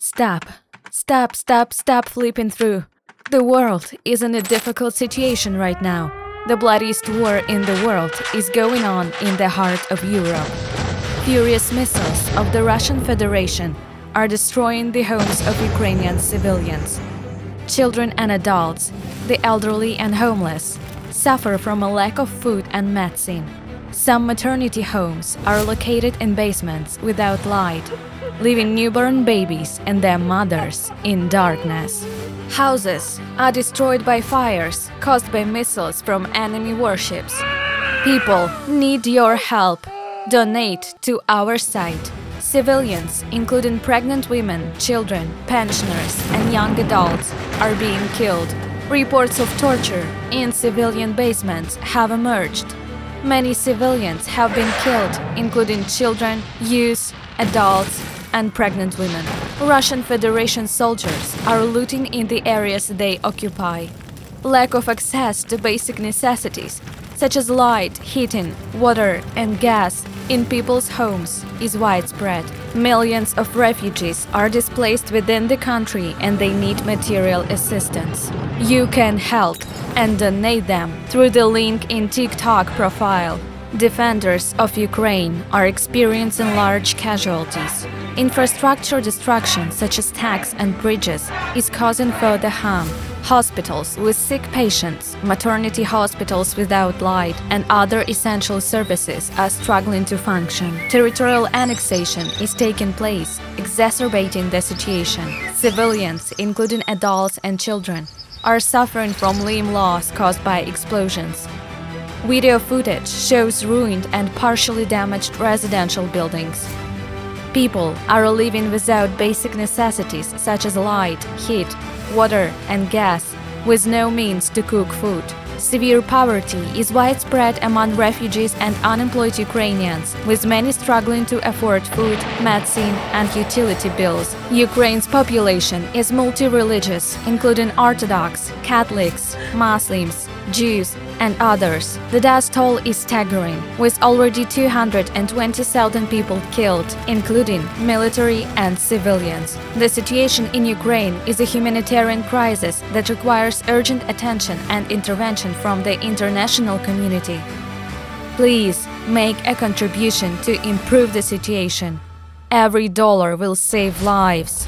Stop. Stop, stop, stop flipping through. The world is in a difficult situation right now. The bloodiest war in the world is going on in the heart of Europe. Furious missiles of the Russian Federation are destroying the homes of Ukrainian civilians. Children and adults, the elderly and homeless, suffer from a lack of food and medicine. Some maternity homes are located in basements without light, leaving newborn babies and their mothers in darkness. Houses are destroyed by fires caused by missiles from enemy warships. People need your help. Donate to our site. Civilians, including pregnant women, children, pensioners, and young adults, are being killed. Reports of torture in civilian basements have emerged. Many civilians have been killed, including children, youth, adults, and pregnant women. Russian Federation soldiers are looting in the areas they occupy. Lack of access to basic necessities, such as light, heating, water, and gas, in people's homes is widespread. Millions of refugees are displaced within the country and they need material assistance. You can help and donate them through the link in TikTok profile. Defenders of Ukraine are experiencing large casualties. Infrastructure destruction, such as tanks and bridges, is causing further harm. Hospitals with sick patients, maternity hospitals without light, and other essential services are struggling to function. Territorial annexation is taking place, exacerbating the situation. Civilians, including adults and children, are suffering from limb loss caused by explosions. Video footage shows ruined and partially damaged residential buildings. People are living without basic necessities such as light, heat, water, and gas, with no means to cook food. Severe poverty is widespread among refugees and unemployed Ukrainians, with many struggling to afford food, medicine, and utility bills. Ukraine's population is multi-religious, including Orthodox, Catholics, Muslims, Jews, and others. The death toll is staggering, with already 220,000 people killed, including military and civilians. The situation in Ukraine is a humanitarian crisis that requires urgent attention and intervention from the international community. Please make a contribution to improve the situation. Every dollar will save lives.